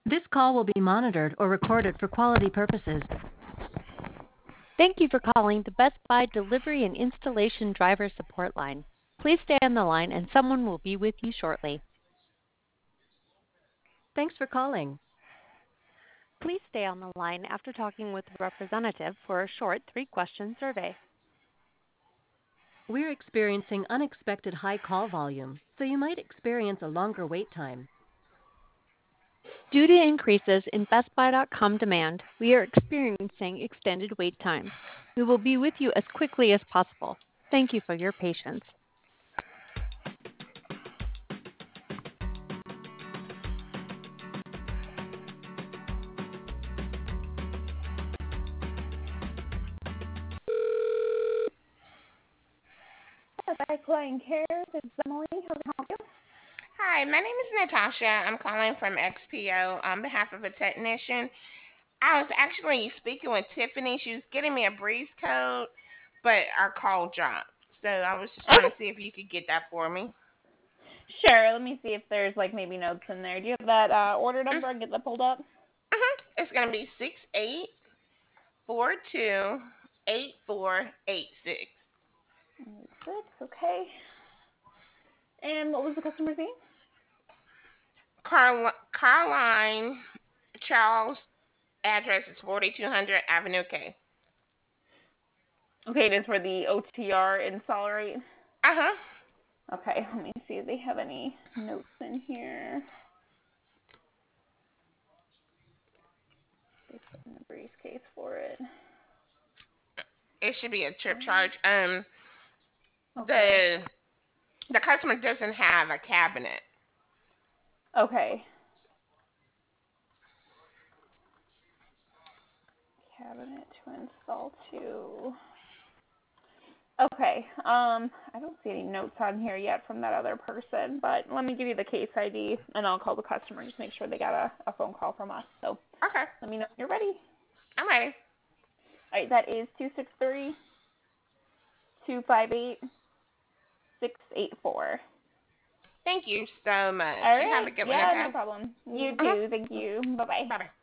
This call will be monitored or recorded for quality purposes. Thank you for calling the Best Buy Delivery and Installation Driver Support Line. Please stay on the line and someone will be with you shortly. Thanks for calling. Please stay on the line after talking with a representative for a short 3-question survey. We're experiencing unexpected high call volume, so you might experience a longer wait time. Due to increases in BestBuy.com demand, we are experiencing extended wait times. We will be with you as quickly as possible. Thank you for your patience. By Client Care, this is Emily. How can I help you? Hi, my name is Natasha. I'm calling from XPO on behalf of a technician. I was actually speaking with Tiffany. She was getting me a breeze code, but our call dropped. So I was just trying Okay. to see if you could get that for me. Sure. Let me see if there's like maybe notes in there. Do you have that order Mm-hmm. number? I can get that pulled up. It's gonna be 68428486. 6. Okay. And what was the customer's name? Carline Charles. Address is 4200 Avenue K. Okay, it is for the OTR install, right? Uh huh. Okay. Let me see if they have any notes in here. They put in a briefcase for it. It should be a trip Um, charge. Okay. The the customer doesn't have a cabinet. Okay. Cabinet to install to. Okay. I don't see any notes on here yet from that other person, but let me give you the case ID and I'll call the customer and just make sure they got a phone call from us. So Okay, let me know when you're ready. I'm ready. All right, that is 263-258-684. Thank you so much. All You have right. a good one, Yeah, okay? no problem. You Uh-huh. too. Thank you. Bye-bye. Bye-bye.